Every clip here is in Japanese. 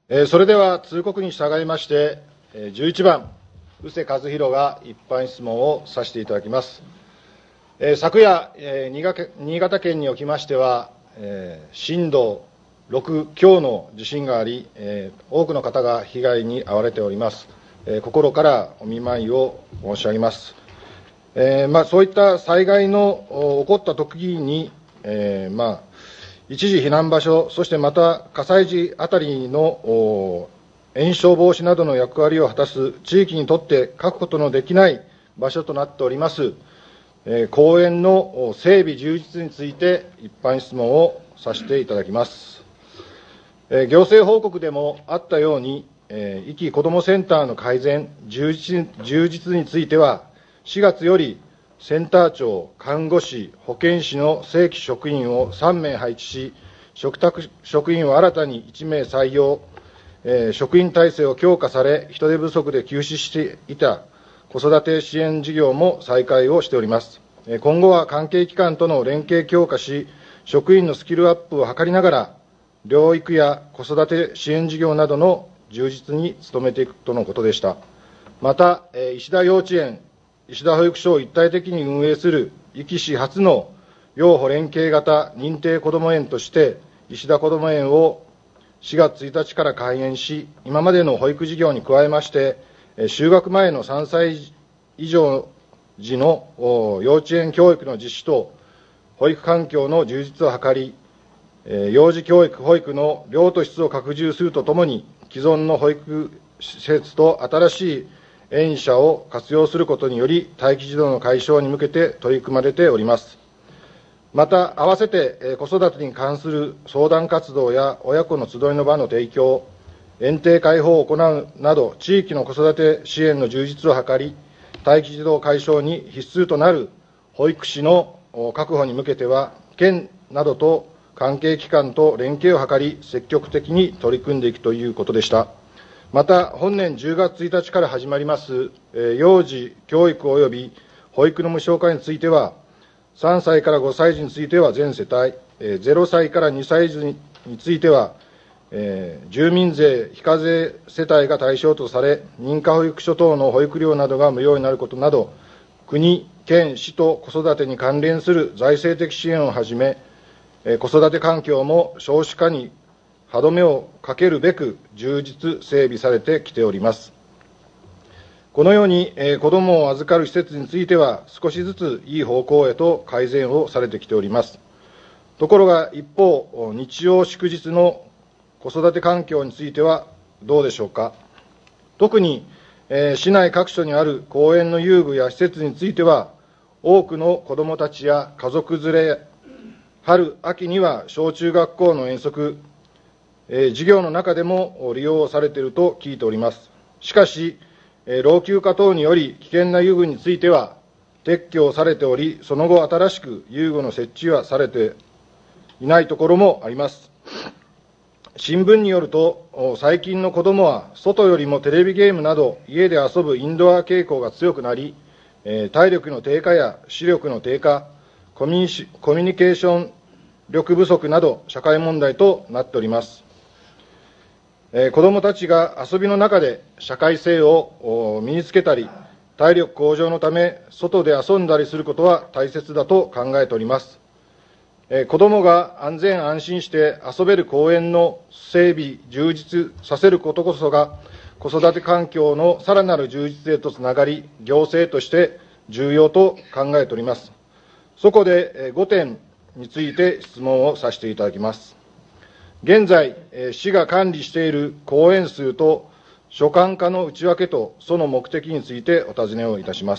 それでは通告に従いまして、11番、宇瀬和弘が一般質問をさせていただきます。昨夜、新潟県におきましては、震度6強の地震があり、多くの方が被害に遭われております。心からお見舞いを申し上げます。そういった災害の起こった時に、一時避難場所、そしてまた火災時あたりの延焼防止などの役割を果たす地域にとって欠くことのできない場所となっております、公園の整備充実について一般質問をさせていただきます。行政報告でもあったように、壱岐こどもセンターの改善、充実については、4月よりセンター長、看護師、保健師の正規職員を3名配置し、嘱託職員を新たに1名採用、職員体制を強化され、人手不足で休止していた子育て支援事業も再開をしております。今後は関係機関との連携強化し、職員のスキルアップを図りながら、療育や子育て支援事業などの充実に努めていくとのことでした。また、石田幼稚園、石田保育所を一体的に運営する壱岐市初の幼保連携型認定こども園として、石田こども園を4月1日から開園し、今までの保育事業に加えまして、就学前の3歳以上児の幼稚園教育の実施と、保育環境の充実を図り、幼児教育・保育の量と質を拡充するとともに、既存の保育施設と新しい園舎を活用することにより、待機児童の解消に向けて取り組まれております。また、併せて子育てに関する相談活動や親子の集いの場の提供、園庭開放を行うなど、地域の子育て支援の充実を図り、待機児童解消に必須となる保育士の確保に向けては、県などと関係機関と連携を図り、積極的に取り組んでいくということでした。また、本年10月1日から始まります、幼児教育及び保育の無償化については、3歳から5歳児については全世帯、0歳から2歳児については、住民税非課税世帯が対象とされ、認可保育所等の保育料などが無料になることなど、国、県、市と子育てに関連する財政的支援をはじめ、子育て環境も少子化に歯止めをかけるべく充実整備されてきております。このように、子どもを預かる施設については、少しずついい方向へと改善をされてきております。ところが一方、日曜祝日の子育て環境についてはどうでしょうか。特に、市内各所にある公園の遊具や施設については、多くの子どもたちや家族連れ、春、秋には小中学校の遠足、授業の中でも利用されていると聞いております。しかし、老朽化等により危険な遊具については撤去されており、その後新しく遊具の設置はされていないところもあります。新聞によると、最近の子どもは外よりもテレビゲームなど家で遊ぶインドア傾向が強くなり、体力の低下や視力の低下、コミュニケーション力不足など社会問題となっております。子どもたちが遊びの中で社会性を身につけたり、体力向上のため外で遊んだりすることは大切だと考えております。子どもが安全安心して遊べる公園の整備充実させることこそが、子育て環境のさらなる充実へとつながり、行政として重要と考えております。そこで5点について質問をさせていただきます。現在、市が管理している公園数と所管化の内訳とその目的についてお尋ねをいたします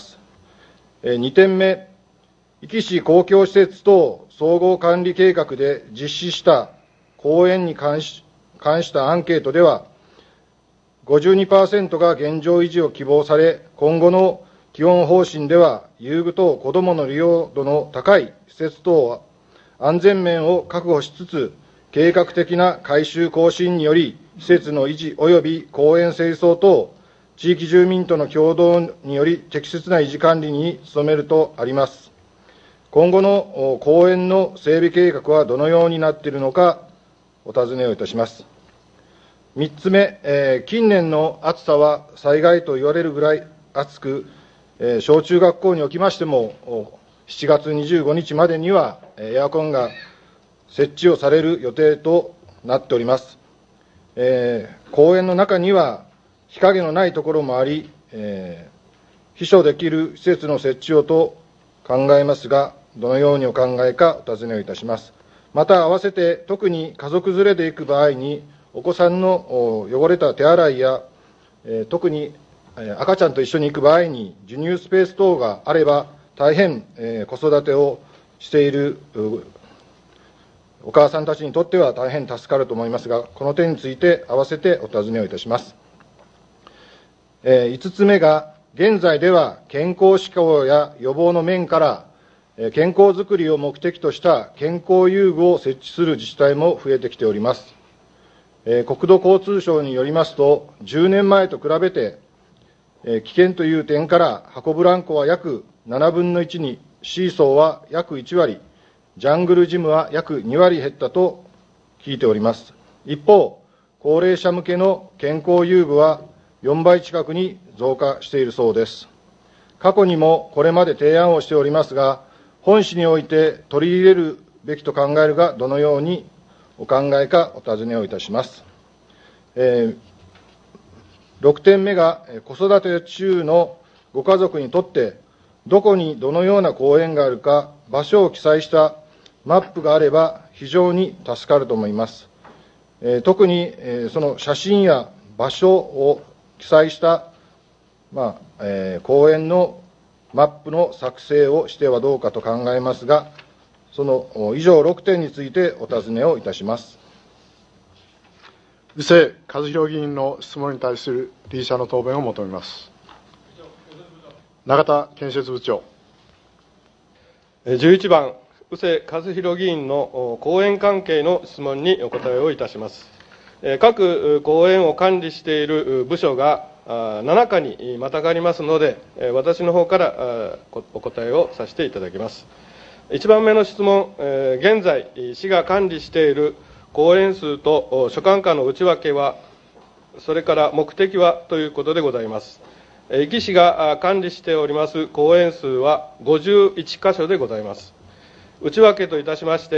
。2点目、壱岐市公共施設等総合管理計画で実施した公園に関したアンケートでは、52% が現状維持を希望され、今後の基本方針では、遊具等子どもの利用度の高い施設等は、安全面を確保しつつ、計画的な改修更新により、施設の維持及び公園清掃等、地域住民との共同により適切な維持管理に努めるとあります。今後の公園の整備計画はどのようになっているのか、お尋ねをいたします。 3つ目、近年の暑さは災害と言われるぐらい暑く、小中学校におきましても、7月25日までにはエアコンが設置をされる予定となっております。公園の中には日陰のないところもあり、避暑できる施設の設置をと考えますが、どのようにお考えかお尋ねをいたします。また、合わせて特に家族連れで行く場合に、お子さんの汚れた手洗いや、特に赤ちゃんと一緒に行く場合に、授乳スペース等があれば、大変子育てをしているお母さんたちにとっては大変助かると思いますが、この点について併せてお尋ねをいたします。5つ目が、現在では健康志向や予防の面から、健康づくりを目的とした健康遊具を設置する自治体も増えてきております。国土交通省によりますと、10年前と比べて、危険という点から、箱ブランコは約7分の1に、シーソーは約1割、ジャングルジムは約2割減ったと聞いております。一方、高齢者向けの健康遊具は4倍近くに増加しているそうです。過去にもこれまで提案をしておりますが、本市において取り入れるべきと考えるが、どのようにお考えかお尋ねをいたします。6点目が、子育て中のご家族にとって、どこにどのような公園があるか、場所を記載したマップがあれば、非常に助かると思います。特に、その写真や場所を記載した、公園のマップの作成をしてはどうかと考えますが、その以上6点についてお尋ねをいたします。 宇勢和弘議員の質問に対する理事者の答弁を求めます。永田建設部長。 11番、宇勢和弘議員の公園関係の質問にお答えをいたします。各公園を管理している部署が7課にまたがりますので、私の方からお答えをさせていただきます。1番目の質問、現在、市が管理している公園数と所管下の内訳は、それから目的はということでございます。壱岐市が管理しております公園数は51カ所でございます。内訳といたしまして、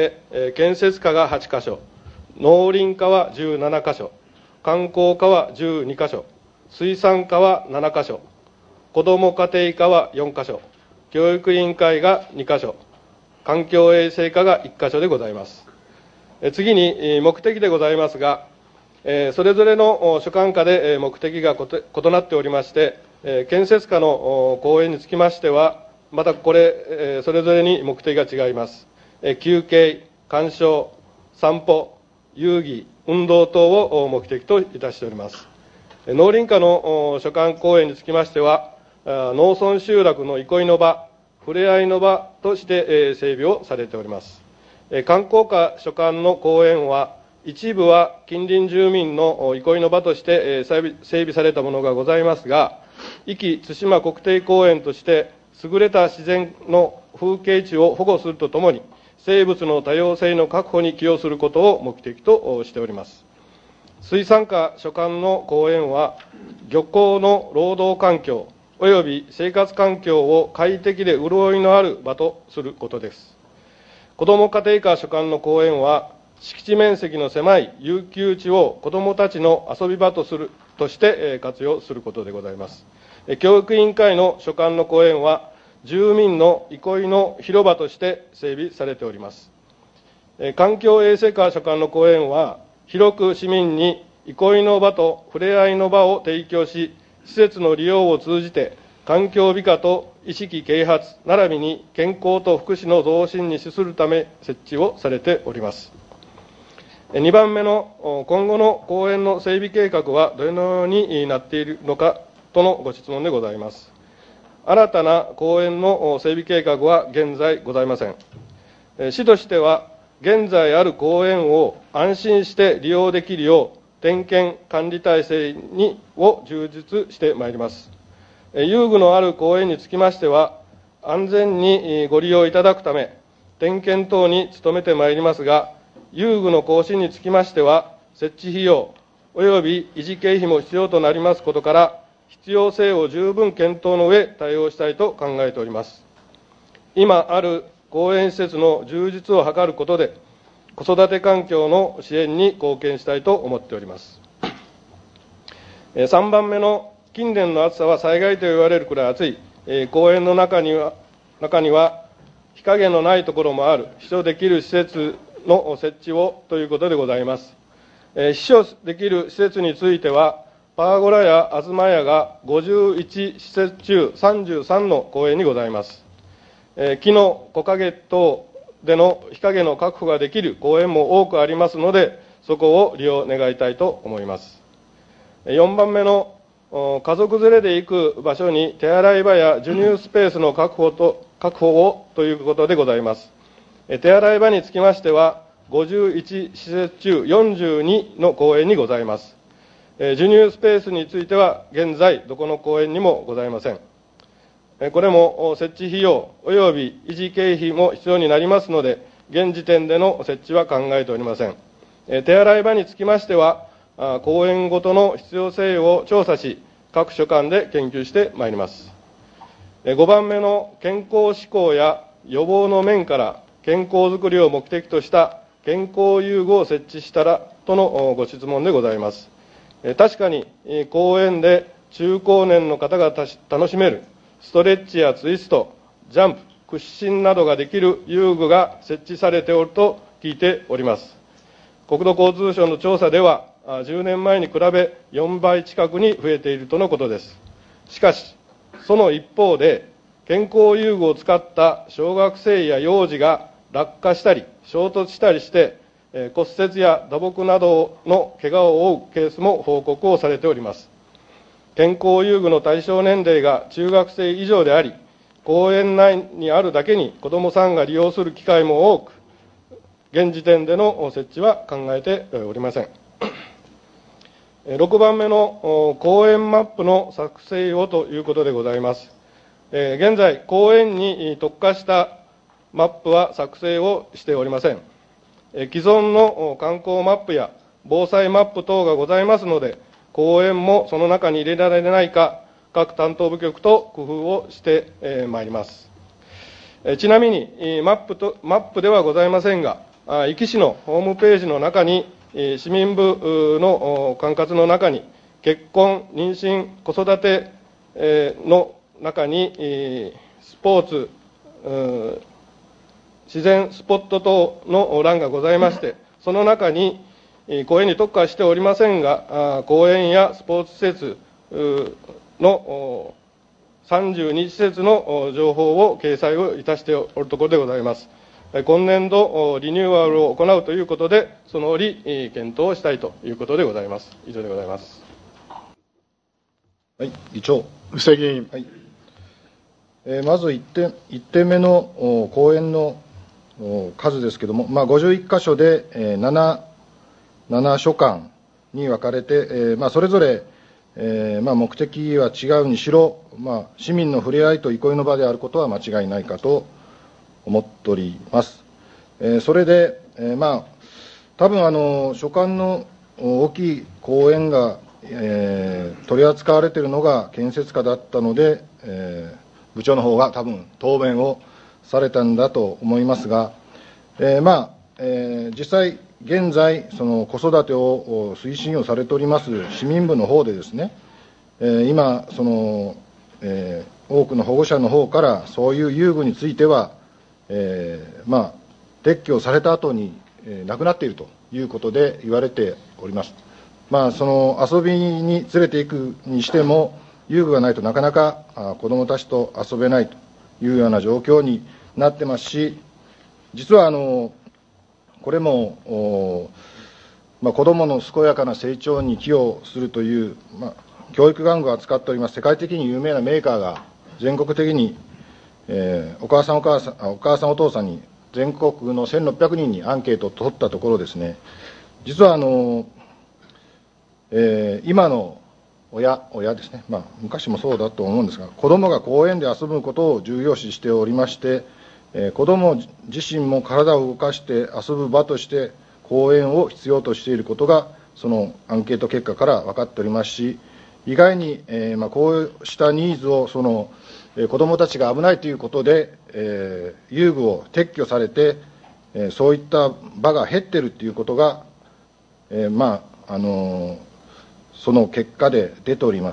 建設課が8カ所、農林課は17カ所、観光課は12カ所、水産課は7カ所、子ども家庭課は4カ所、教育委員会が2カ所、環境衛生課が1カ所でございます。次に目的でございますが、それぞれの所管課で目的が異なっておりまして、建設課の公園につきましては、またこれ、それぞれに目的が違います。休憩、鑑賞、散歩、遊戯、運動等を目的といたしております。農林課の所管公園につきましては、農村集落の憩いの場、触れ合いの場として整備をされております。観光課所管の公園は、一部は近隣住民の憩いの場として整備されたものがございますが、壱岐対馬国定公園として優れた自然の風景地を保護するとともに、生物の多様性の確保に寄与することを目的としております。水産課所管の公園は、漁港の労働環境および生活環境を快適で潤いのある場とすることです。子ども家庭課所管の公園は、敷地面積の狭い遊休地を子どもたちの遊び場として活用することでございます。教育委員会の所管の公園は、住民の憩いの広場として整備されております。環境衛生課所管の公園は、広く市民に憩いの場と触れ合いの場を提供し、施設の利用を通じて、環境美化と意識啓発、並びに健康と福祉の増進に資するため設置をされております。2番目の今後の公園の整備計画はどのようになっているのかとのご質問でございます。新たな公園の整備計画は現在ございません。市としては、現在ある公園を安心して利用できるよう、点検管理体制を充実してまいります。遊具のある公園につきましては、安全にご利用いただくため、点検等に努めてまいりますが、遊具の更新につきましては、設置費用、 および維持経費も必要となりますことから、必要性を十分検討の上、対応したいと考えております。今ある公園施設の充実を図ることで、子育て環境の支援に貢献したいと思っております。3番目の近年の暑さは災害と言われるくらい暑い、公園の中には日陰のないところもある、避暑できる施設の設置をということでございます。避暑できる施設については、パーゴラや東屋が51施設中33の公園にございます。木の木陰等での日陰の確保ができる公園も多くありますので、そこを利用願いたいと思います。4番目の家族連れで行く場所に手洗い場や授乳スペースの確保をということでございます。手洗い場につきましては、51施設中42の公園にございます。授乳スペースについては、現在、どこの公園にもございません。これも設置費用および維持経費も必要になりますので、現時点での設置は考えておりません。手洗い場につきましては、公園ごとの必要性を調査し、各所管で研究してまいります。5番目の健康志向や予防の面から健康づくりを目的とした健康遊具を設置したらとのご質問でございます。確かに公園で中高年の方が楽しめるストレッチやツイスト、ジャンプ、屈伸などができる遊具が設置されておると聞いております。国土交通省の調査では、10年前に比べ4倍近くに増えているとのことです。しかし、その一方で、健康遊具を使った小学生や幼児が落下したり、衝突したりして、骨折や打撲などの怪我を負うケースも報告をされております。健康遊具の対象年齢が中学生以上であり、公園内にあるだけに子どもさんが利用する機会も多く、現時点での設置は考えておりません。6番目の公園マップの作成をということでございます。現在、公園に特化したマップは作成をしておりません。既存の観光マップや防災マップ等がございますので、公園もその中に入れられないか、各担当部局と工夫をしてまいります。ちなみにマップではございませんが、壱岐市のホームページの中に、市民部の管轄の中に、結婚、妊娠、子育ての中に、スポーツ、自然スポット等の欄がございまして、その中に、公園に特化しておりませんが、公園やスポーツ施設の32施設の情報を掲載をいたしておるところでございます。今年度リニューアルを行うということで、その折検討をしたいということでございます。以上でございます。 はい、議長。 布施議員。 はい。まず1点目の公園の数ですけれども、51箇所で7所管に分かれて、それぞれ、目的は違うにしろ、市民の触れ合いと憩いの場であることは間違いないかと思っております。それで、多分所管の大きい公園が、取り扱われているのが建設課だったので、部長の方が多分答弁をされたんだと思いますが、実際、現在、その子育てを推進をされております市民部の方でですね、今、多くの保護者の方からそういう遊具については、撤去された後に、なくなっているということで言われております。その遊びに連れていくにしても、遊具がないとなかなか子どもたちと遊べないというような状況になってますし、実はこれも子どもの健やかな成長に寄与するという、教育玩具を扱っております世界的に有名なメーカーが全国的に、お母さんお父さんに全国の1600人にアンケートを取ったところですね、実は今の親ですね、昔もそうだと思うんですが、子どもが公園で遊ぶことを重要視しておりまして、子ども自身も体を動かして遊ぶ場として公園を必要としていることがそのアンケート結果から分かっておりますし、意外に、こうしたニーズを子どもたちが危ないということで、遊具を撤去されて、そういった場が減っているということが、その結果で出ております。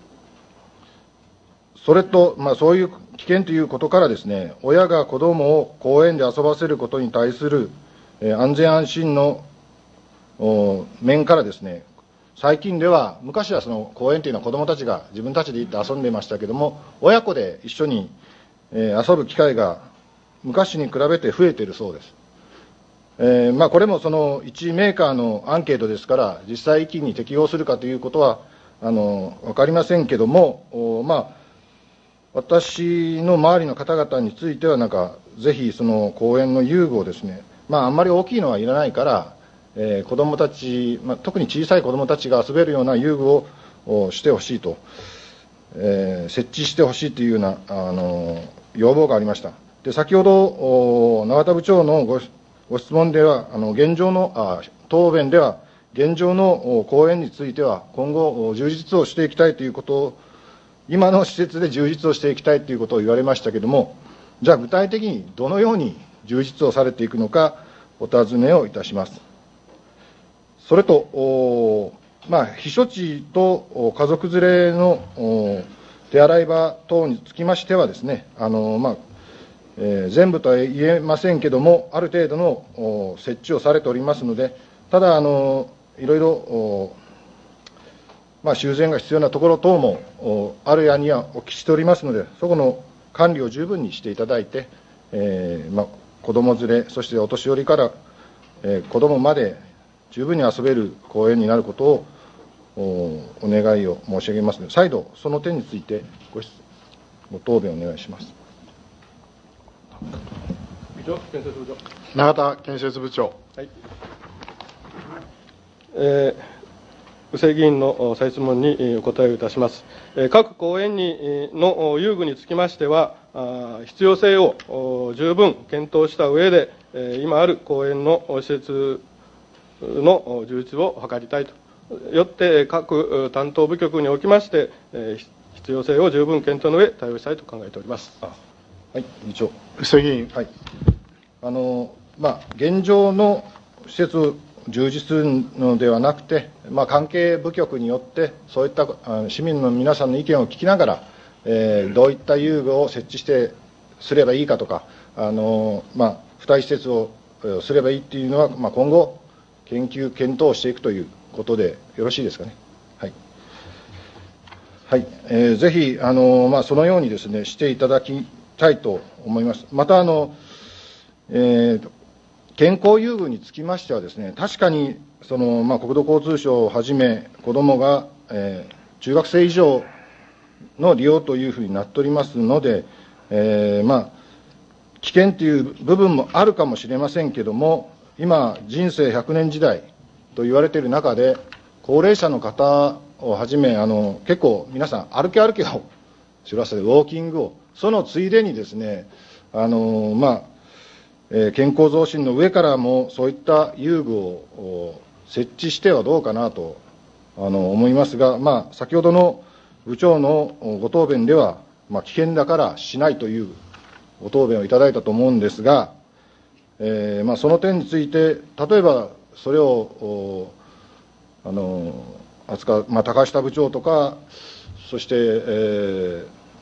それと、そういう危険ということからですね、親が子どもを公園で遊ばせることに対する安全安心の面からですね、最近では、昔はその公園というのは子どもたちが自分たちで行って遊んでいましたけれども、親子で一緒に遊ぶ機会が昔に比べて増えているそうです。これもその1メーカーのアンケートですから、実際遺棄に適用するかということは分かりませんけども、私の周りの方々については、ぜひその公園の遊具をですね、あんまり大きいのはいらないから、子どもたち、特に小さい子どもたちが遊べるような遊具をしてほしいと、設置してほしいというような要望がありました。で、先ほど永田部長のご質問では、答弁では、現状の公園については、今後、充実をしていきたいということを、今の施設で充実をしていきたいということを言われましたけれども、じゃあ、具体的にどのように充実をされていくのか、お尋ねをいたします。それと、避暑地と家族連れの手洗い場等につきましてはですね、全部とは言えませんけれども、ある程度の設置をされておりますので、ただ、いろいろ、修繕が必要なところ等もあるやにはお聞きしておりますので、そこの管理を十分にしていただいて、子ども連れ、そしてお年寄りから子どもまで十分に遊べる公園になることをお願いを申し上げますので、再度、その点についてご答弁をお願いします。 永田建設部長。 はい。宇勢議員の再質問にお答えをいたします。各公園の遊具につきましては、必要性を十分検討した上で、今ある公園の施設の充実を図りたいと。よって各担当部局におきまして、必要性を十分検討の上、対応したいと考えております。 はい、議長。 宇勢議員。 はい。現状の施設を充実するのではなくて、関係部局によって、そういった市民の皆さんの意見を聞きながら、どういった遊具を設置すればいいかとか、付帯施設をすればいいっていうのは、今後、研究、検討していくということでよろしいですかね。はい。はい。ぜひ、そのようにですね、していただきたいと思います。また、健康遊具につきましてはですね、確かに、国土交通省をはじめ、子どもが、中学生以上の利用というふうになっておりますので、危険という部分もあるかもしれませんけれども、今、人生100年時代と言われている中で、高齢者の方をはじめ、結構皆さん、歩けをしらせるウォーキングを、そのついでにですね、健康増進の上からも、そういった遊具を設置してはどうかなと思いますが、先ほどの部長のご答弁では、危険だからしないというご答弁をいただいたと思うんですが、その点について、例えばそれを高下部長とか、そして、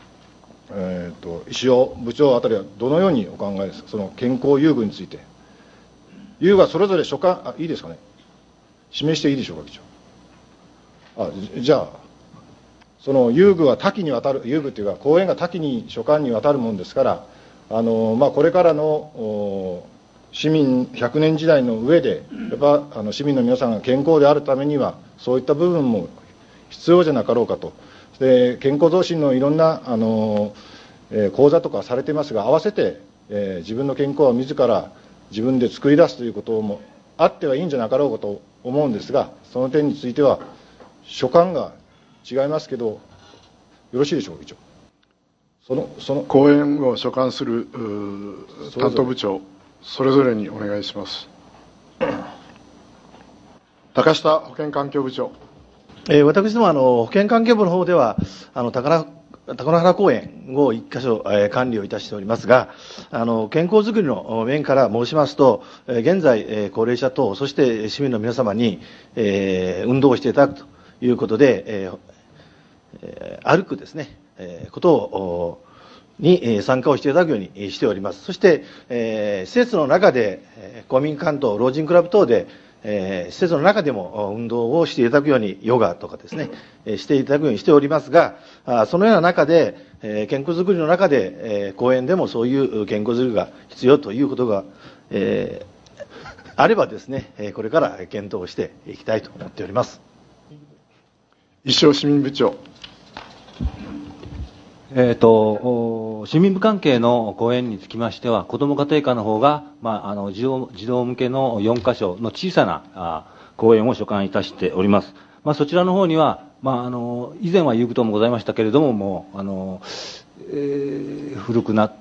石尾部長あたりはどのようにお考えですか、その健康遊具について。遊具はそれぞれ所管、いいですかね、示していいでしょうか、議長。じゃあ、その遊具は多岐にわたる、遊具というか、公園が多岐に所管にわたるものですから、これからの市民100年時代の上で、やっぱ市民の皆さんが健康であるためには、そういった部分も必要じゃなかろうかと。で、健康増進のいろんな講座とかされてますが、合わせて、自分の健康は自ら自分で作り出すということもあってはいいんじゃなかろうかと思うんですが、その点については、所管が違いますけど、よろしいでしょうか、議長。 公園を所管する担当部長、それぞれにお願いします。 高下保健環境部長。 私ども保健環境部の方では高野原公園を1カ所、管理をいたしておりますが、健康づくりの面から申しますと、現在、高齢者等、そして市民の皆様に、運動をしていただくということで、歩くですね、ことに参加をしていただくようにしております。そして、施設の中で、公民館等、老人クラブ等で、施設の中でも運動をしていただくように、ヨガとかですね、していただくようにしておりますが、そのような中で、健康づくりの中で、公園でもそういう健康づくりが必要ということが、あればですね、これから検討していきたいと思っております。 石尾市民部長。 市民部関係の公園につきましては、子ども家庭科の方が、児童向けの4カ所の小さな公園を所管いたしております。そちらの方には、以前は遊具等もございましたけれども、もう古くなって、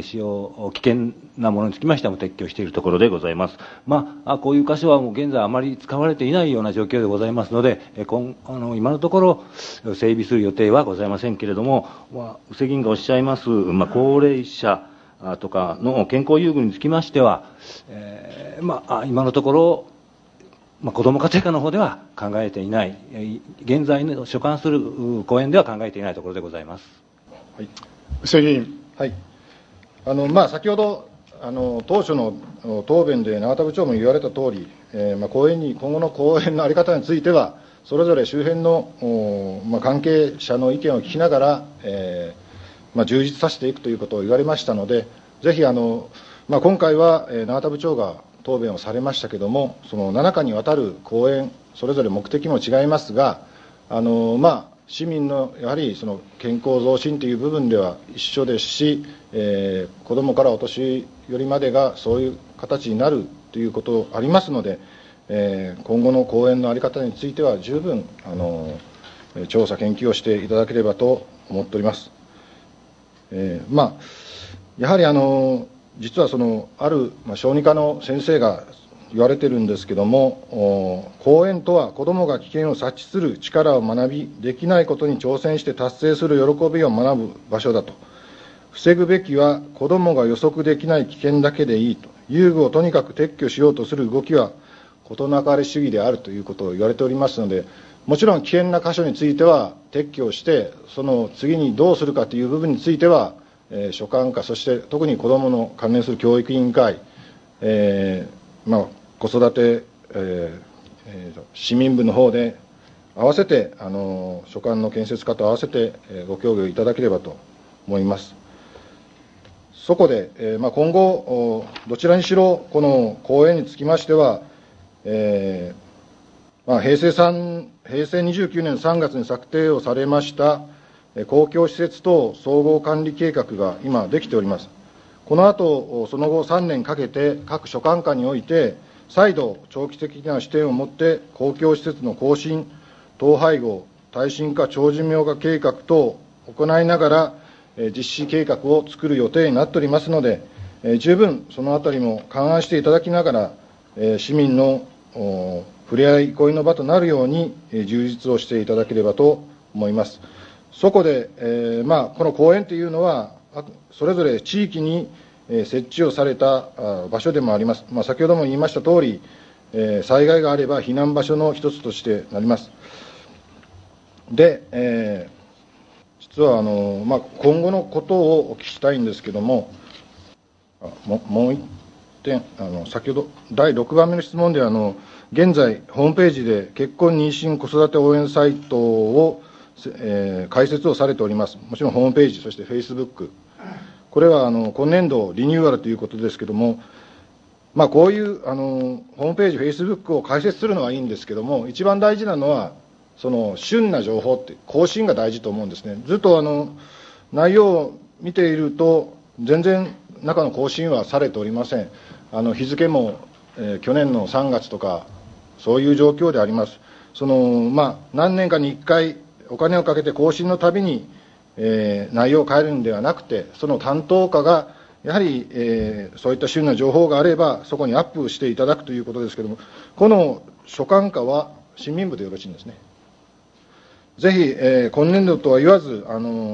使用危険なものにつきましては撤去しているところでございます。こういう箇所はもう現在あまり使われていないような状況でございますので、今のところ整備する予定はございませんけれども、布施議員がおっしゃいます、高齢者とかの健康遊具につきましては、今のところ、子ども家庭科の方では考えていない、現在の所管する公園では考えていないところでございます。 はい、布施議員。 はい、先ほど当初の答弁で永田部長も言われたとおり、今後の公園の在り方については、それぞれ周辺の、関係者の意見を聞きながら、充実させていくということを言われましたので、ぜひ今回は永田部長が答弁をされましたけれども、その7日にわたる講演、それぞれ目的も違いますが、市民のやはりその健康増進という部分では一緒ですし、子どもからお年寄りまでがそういう形になるということありますので、今後の講演の在り方については十分調査研究をしていただければと思っております。やはり実はある小児科の先生が言われてるんですけども、講演とは子どもが危険を察知する力を学び、できないことに挑戦して達成する喜びを学ぶ場所だと。防ぐべきは子どもが予測できない危険だけでいいと。遊具をとにかく撤去しようとする動きは事なかれ主義であるということを言われておりますので、もちろん危険な箇所については撤去をして、その次にどうするかという部分については、所管課、そして特に子どもの関連する教育委員会、子育て、市民部の方で合わせて所管の建設課と合わせてご協議をいただければと思います。そこで、今後どちらにしろこの講演につきましては、平成29年3月に策定をされました公共施設等総合管理計画が今できております。この後、その後3年かけて各所管課において再度長期的な視点を持って公共施設の更新、統廃合、耐震化、長寿命化計画等を行いながら実施計画を作る予定になっておりますので、十分そのあたりも勘案していただきながら、市民の触れ合い憩いの場となるように充実をしていただければと思います。そこで、この公園というのはそれぞれ地域に設置をされた場所でもあります。先ほども言いましたとおり、災害があれば避難場所の一つとしてなります。で、実は今後のことをお聞きしたいんですけども、もう一点、先ほど第6番目の質問で現在ホームページで結婚妊娠子育て応援サイトを開設をされております。もちろんホームページ、そしてフェイスブック、これは今年度リニューアルということですけども、こういうホームページ、フェイスブックを開設するのはいいんですけども、一番大事なのはその旬な情報って、更新が大事と思うんですね。ずっと内容を見ていると全然中の更新はされておりません。日付も、去年の3月とかそういう状況であります。何年かに1回お金をかけて更新のたびに、内容を変えるんではなくて、その担当課がやはり、そういった旬な情報があればそこにアップしていただくということですけれども、この所管課は新民部でよろしいんですね。ぜひ、今年度とは言わず、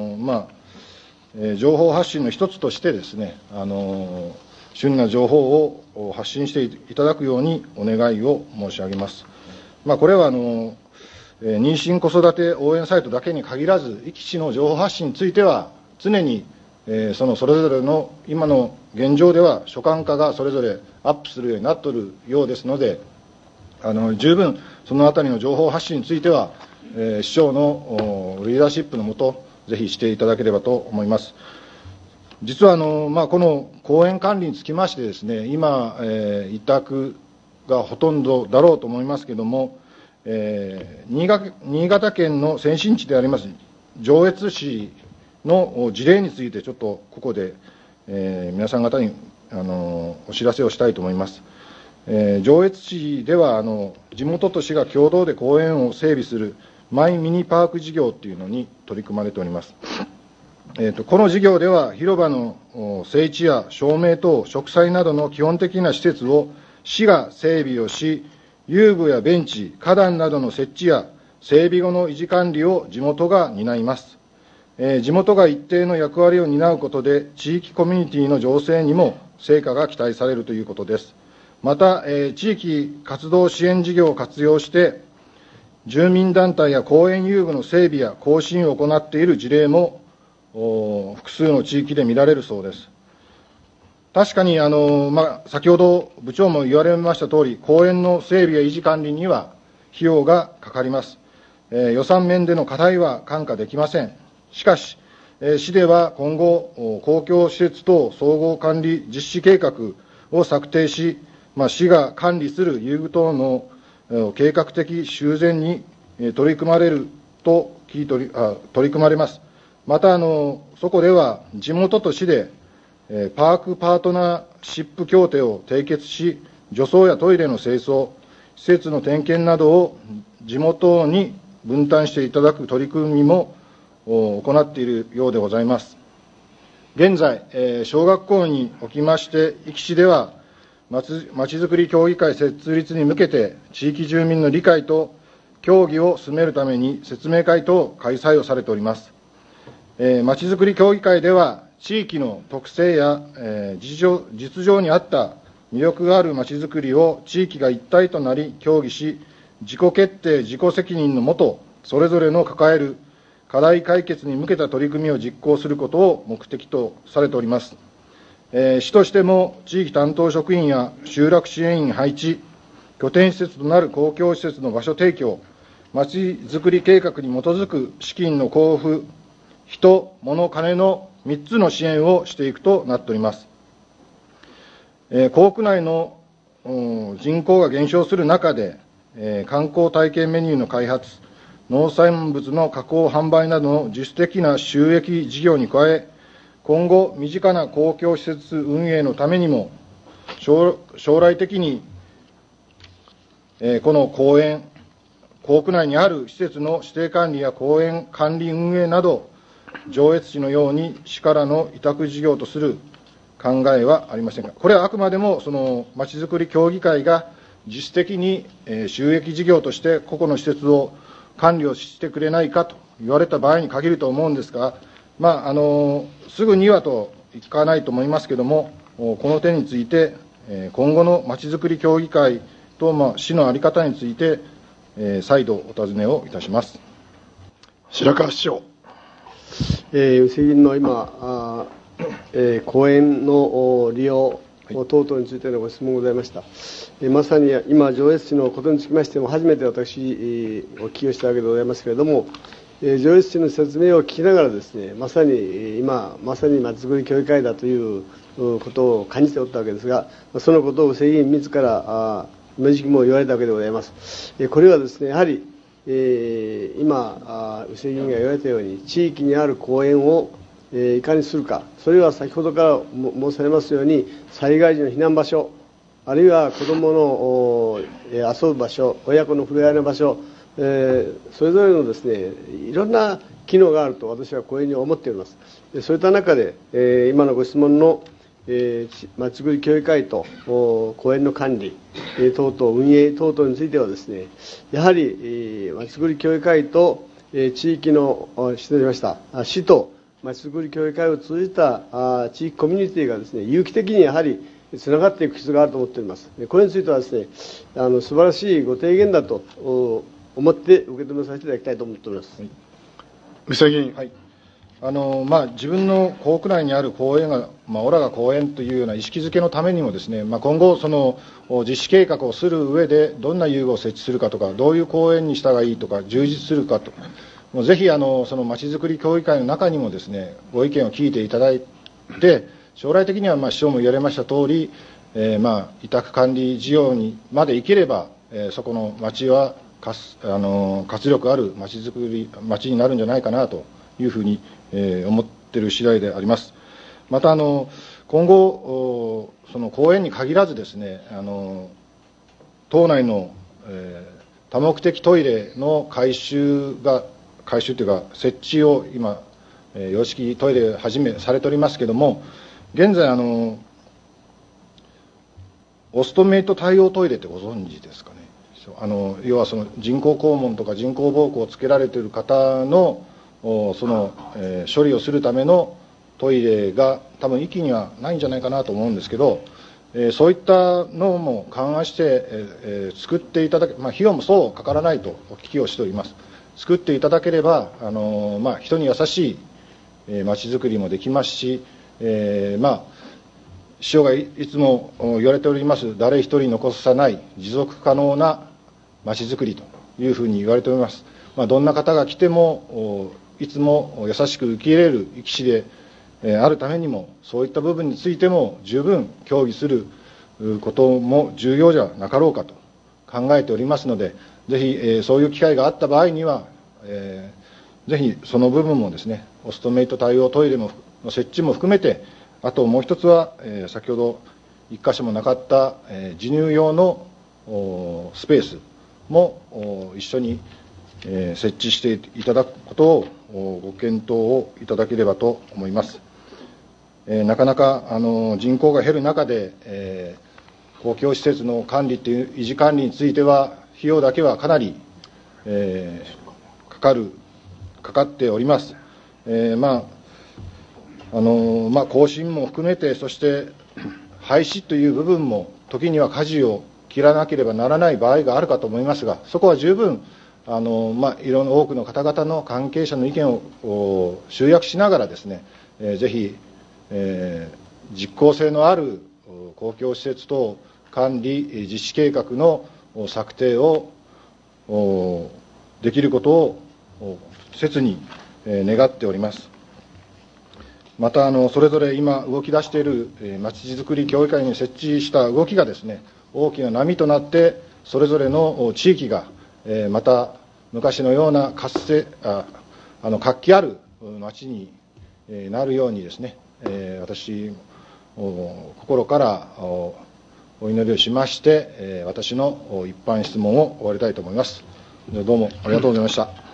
情報発信の一つとしてですね、旬な情報を発信していただくようにお願いを申し上げます。これは妊娠子育て応援サイトだけに限らず、壱岐市の情報発信については、常にそれぞれの今の現状では、所管課がそれぞれアップするようになっているようですので、十分そのあたりの情報発信については、市長のリーダーシップのもと、ぜひしていただければと思います。実はこの公園管理につきましてですね、今、委託がほとんどだろうと思いますけれども、新潟県の先進地であります上越市の事例について、ちょっとここで、皆さん方にお知らせをしたいと思います。上越市では地元と市が共同で公園を整備するマイミニパーク事業というのに取り組まれております。この事業では、広場の整地や照明等、植栽などの基本的な施設を市が整備をし、遊具やベンチ、花壇などの設置や整備後の維持管理を地元が担います。地元が一定の役割を担うことで、地域コミュニティの醸成にも成果が期待されるということです。また、地域活動支援事業を活用して、住民団体や公園遊具の整備や更新を行っている事例も複数の地域で見られるそうです。確かに先ほど部長も言われましたとおり、公園の整備や維持管理には費用がかかります。予算面での課題は看過できません。しかし、市では今後、公共施設等総合管理実施計画を策定し、市が管理する遊具等の計画的修繕に取り組まれると取り組まれます。またそこでは地元と市でパークパートナーシップ協定を締結し、除草やトイレの清掃、施設の点検などを地元に分担していただく取り組みも行っているようでございます。現在、小学校におきまして、壱岐市では、まちづくり協議会設立に向けて、地域住民の理解と協議を進めるために説明会等開催をされております。まちづくり協議会では、地域の特性や、実情に合った魅力があるまちづくりを地域が一体となり協議し、自己決定、自己責任のもと、それぞれの抱える課題解決に向けた取り組みを実行することを目的とされております。市としても地域担当職員や集落支援員配置、拠点施設となる公共施設の場所提供、まちづくり計画に基づく資金の交付、人、物、金の3つの支援をしていくとなっております。校区内の人口が減少する中で、観光体験メニューの開発、農産物の加工販売などの自主的な収益事業に加え、今後、身近な公共施設運営のためにも、将来的に、この公園、校区内にある施設の指定管理や公園管理運営など、上越市のように市からの委託事業とする考えはありませんが、これはあくまでもまちづくり協議会が自主的に収益事業として個々の施設を管理をしてくれないかと言われた場合に限ると思うんですが、すぐにはといかないと思いますけれども、この点について、今後のまちづくり協議会と市の在り方について、再度お尋ねをいたします。 白川市長。 宇勢議員の今、公園の利用等々についてのご質問がございました。まさに今、上越市のことにつきましても、初めて私、お聞きをしたわけでございますけれども、上越市の説明を聞きながらですね、まさに今、まさにまちづくり協議会だということを感じておったわけですが、そのことを宇勢議員自ら、今時期も言われたわけでございます。これはですね、やはり、今、宇勢議員が言われたように、地域にある公園をいかにするか、それは先ほどから申されますように、災害時の避難場所、あるいは子どもの遊ぶ場所、親子の触れ合いの場所、それぞれのですね、いろんな機能があると私は公園に思っております。そういった中で、今のご質問の、 まちづくり協議会と公園の管理等々、運営等々についてはですね、やはりまちづくり協議会と地域の、失礼しました、市とまちづくり協議会を通じた地域コミュニティがですね、有機的にやはりつながっていく必要があると思っております。これについてはですね、素晴らしいご提言だと思って受け止めさせていただきたいと思っております。 無制限。 はい。自分の校区内にある公園が、オラが公園というような意識づけのためにもですね、今後、その実施計画をする上で、どんな遊具を設置するかとか、どういう公園にしたがいいとか、充実するかと、もうぜひそのまちづくり協議会の中にもですね、ご意見を聞いていただいて、将来的には市長も言われました通り、委託管理事業にまでいければ、そこの町は活力ある町になるんじゃないかなというふうに思っている次第であります。また今後、その公園に限らずですね、島内の、多目的トイレの改修というか設置を今、洋式トイレはじめされておりますけれども、現在オストメイト対応トイレってご存知ですかね。要はその人工肛門とか人工膀胱をつけられている方の処理をするためのトイレが多分域にはないんじゃないかなと思うんですけど、そういったのも勘案して、作っていただけ、費用もそうかからないとお聞きをしております。作っていただければ人に優しいまちづくりもできますし、市長がいつも言われております誰一人残さない持続可能なまちづくりというふうに言われております。どんな方が来てもいつも優しく受け入れる生き市であるためにも、そういった部分についても十分協議することも重要じゃなかろうかと考えておりますので、ぜひそういう機会があった場合には、ぜひその部分もですね、オストメイト対応トイレの設置も含めて、あともう一つは先ほど一箇所もなかった授乳用のスペースも一緒に設置していただくことをご検討をいただければと思います。なかなか人口が減る中で、公共施設の管理という維持管理については費用だけはかなり、かかっております。更新も含めて、そして廃止という部分も時には舵を切らなければならない場合があるかと思いますが、そこは十分いろんな多くの方々の関係者の意見を集約しながらですね、ぜひ、実効性のある公共施設等管理実施計画の策定をできることを切に願っております。またそれぞれ今動き出しているまちづくり協議会に設置した動きがですね、大きな波となってそれぞれの地域がまた昔のような活気ある町になるようにですね、私心からお祈りをしまして、私の一般質問を終わりたいと思います。どうもありがとうございました。